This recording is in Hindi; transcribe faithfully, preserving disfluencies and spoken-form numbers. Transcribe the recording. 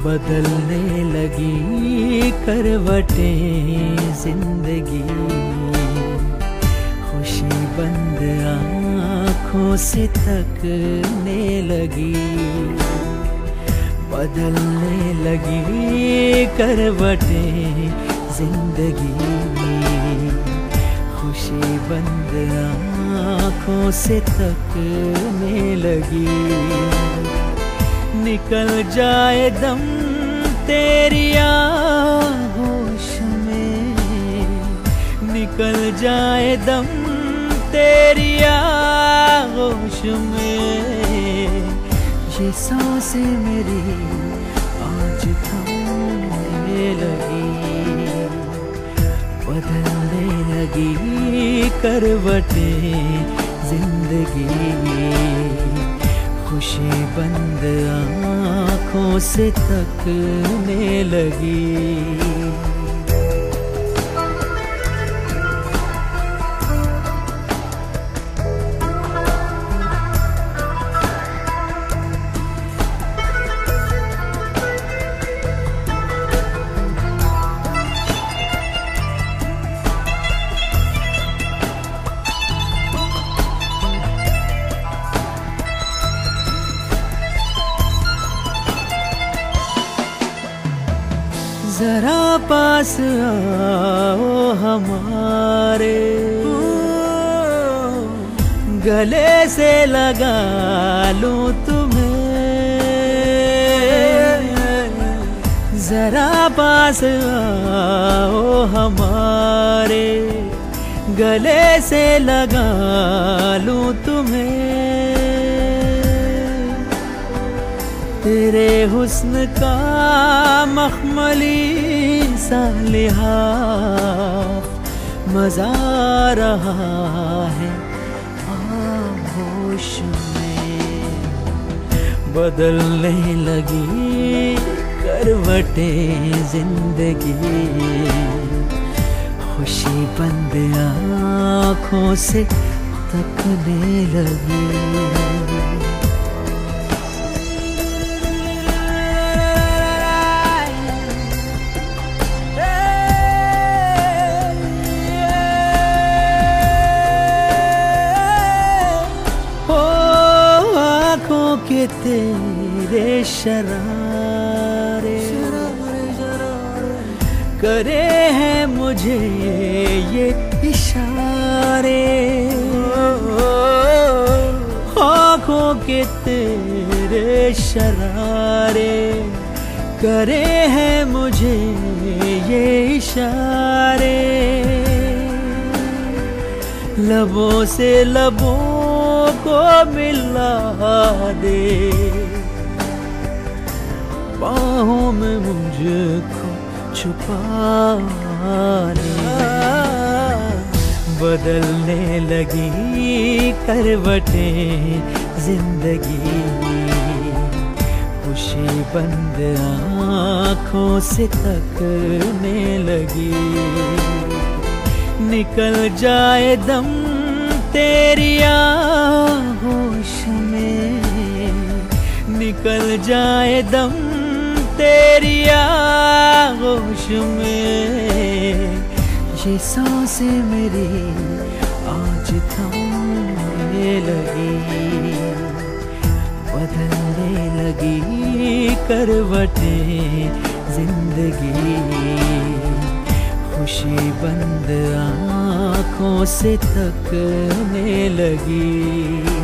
बदलने लगी करवटें जिंदगी, खुशी बंद आँखों से तकने लगी। बदलने लगी करवटें जिंदगी, खुशी बंद आँखों से तकने लगी। निकल जाए दम तेरी आगोश में, निकल जाए दम तेरी आगोश में, ये सांसें मेरी आज थमने लगी। बदलने लगी करवटें जिंदगी, खुशी बंद आँखों से तकने लगी। जरा पास आओ हमारे, गले से लगा लूं तुम्हें। जरा पास आओ हमारे, गले से लगा लूं तुम्हें। तेरे हुस्न का मखमली सा लिहाफ मजा रहा है आगोश में। बदलने लगी करवटें जिंदगी, खुशी बंद आँखों से तकने लगी। के तेरे शरारे करे हैं मुझे ये इशारे। आँखों के तेरे शरारे करे हैं मुझे ये इशारे। लबों से लबों को मिला दे, बाहों में मुझको छुपा ले। बदलने लगी करवटें जिंदगी, खुशी बंद आँखों से तकने लगी। निकल जाए दम तेरी आगोश में, निकल जाए दम तेरी आगोश में, ये सांसें मेरी आज थमने लगी। बदलने लगी करवटें जिंदगी, खुशी बंद आँखों से तकने लगी।